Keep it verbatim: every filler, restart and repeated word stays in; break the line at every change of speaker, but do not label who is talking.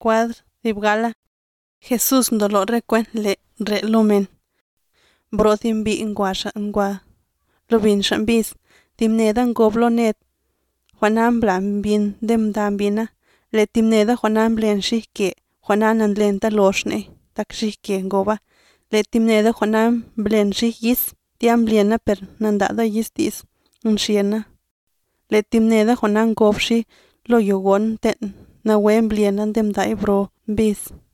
cuadr dibgala. Jesús ndolo recuen le re lumen. Bro timbi ngwasha ngwa. Lubin shambis. Timneda ngoblo net. Juanan blan bin dem dan bina. Le timneda juanan blen shike. Juanan andlen taloshne. Tak shike ngoba. Le timneda juanan blen shikis. Tiam bliena per nandado yistis. Unshiena. Le timneda juanan gobshi. Lo yogon ten. Na wen bliena dem dai bro bis.